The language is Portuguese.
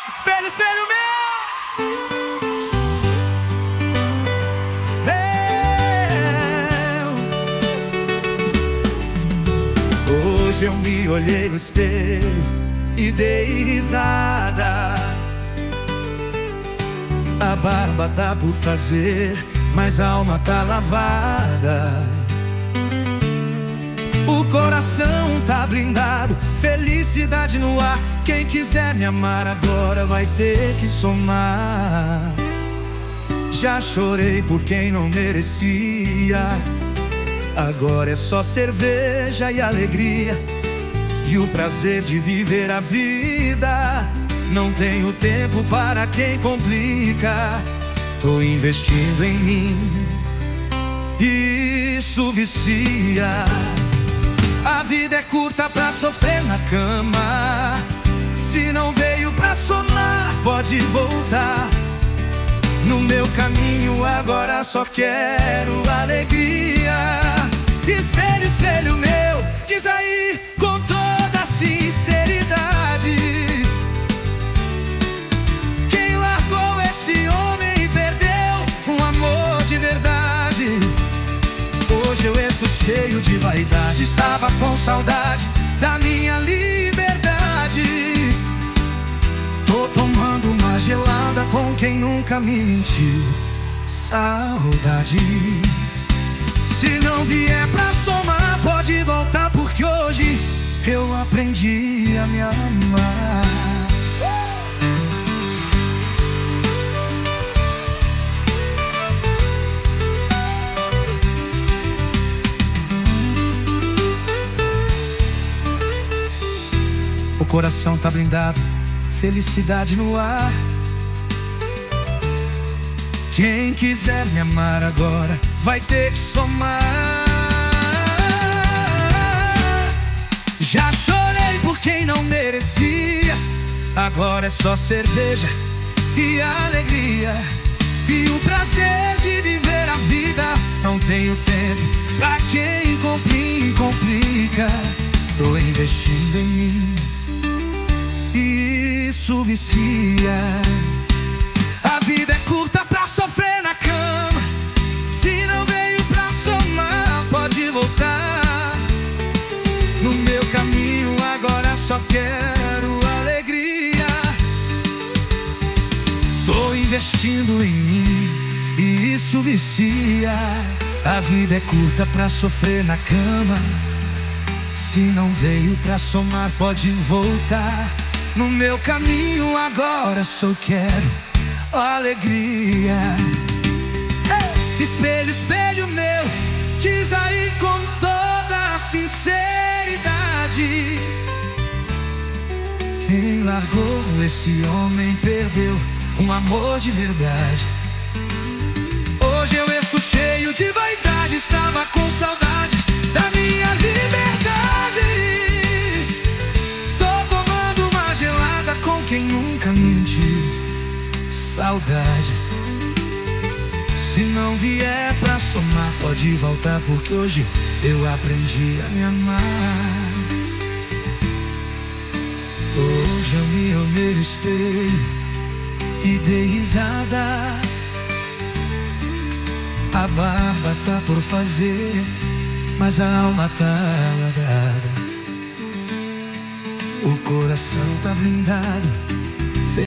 Espelho, espelho meu! Hoje eu me olhei no espelho e dei risada. A barba tá por fazer, mas a alma tá lavada. O coração tá blindado, felicidade no ar. Quem quiser me amar agora vai ter que somar. Já chorei por quem não merecia, agora é só cerveja e alegria, e o prazer de viver a vida. Não tenho tempo para quem complica, tô investindo em mim, isso vicia. A vida é curta pra sofrer na cama, se não veio pra somar, pode voltar. No meu caminho agora só quero alegria. Espelho, espelho meu, diz aí com toda sinceridade: quem largou esse homem e perdeu um amor de verdade? Hoje eu estou cheio de vaidade, estava com saudade da minha liberdade. Tô tomando uma gelada com quem nunca me mentiu. Saudade. Se não vier pra somar, pode voltar, porque hoje eu aprendi a me amar. O coração tá blindado, felicidade no ar. Quem quiser me amar agora vai ter que somar. Já chorei por quem não merecia, agora é só cerveja e alegria, e o prazer de viver a vida. Não tenho tempo pra quem complica, tô investindo em mim, isso vicia. A vida é curta pra sofrer na cama, se não veio pra somar, pode voltar. No meu caminho agora só quero alegria, tô investindo em mim, e isso vicia. A vida é curta pra sofrer na cama, se não veio pra somar, pode voltar. No meu caminho agora só quero alegria. Espelho, espelho meu, diz aí com toda a sinceridade: quem largou esse homem perdeu um amor de verdade. Hoje eu estou cheio de vaidade, estava com saudade da minha liberdade. Quem nunca mentiu, saudade. Se não vier pra somar, pode voltar, porque hoje eu aprendi a me amar. Hoje eu me olhei no espelho e dei risada. A barba tá por fazer, mas a alma tá lavada. O coração tá blindado,